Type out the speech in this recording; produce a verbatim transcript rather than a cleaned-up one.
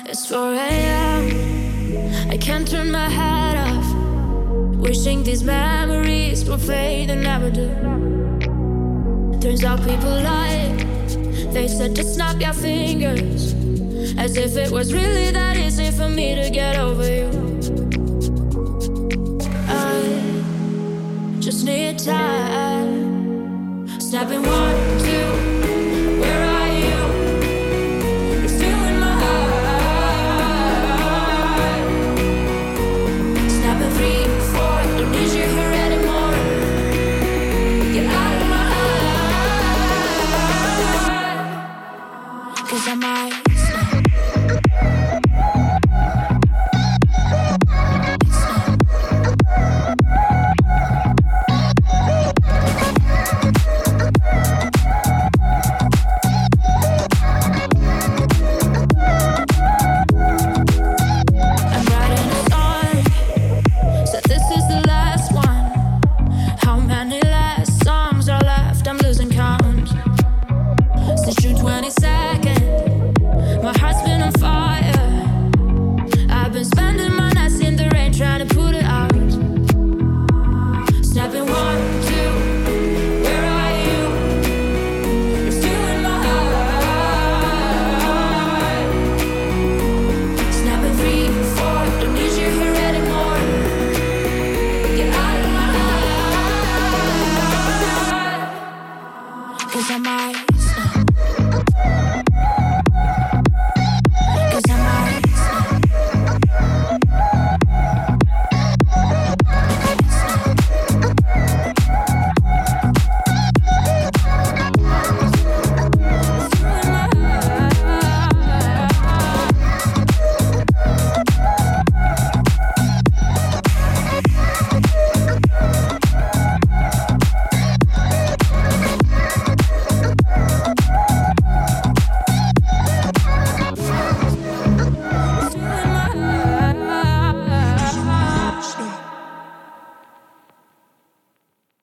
It's four a.m. I can't turn my head off. Wishing these memories will fade and never do. Turns out people lie. They said just snap your fingers, as if it was really that easy for me to get over you. I just need time. Snapping one, two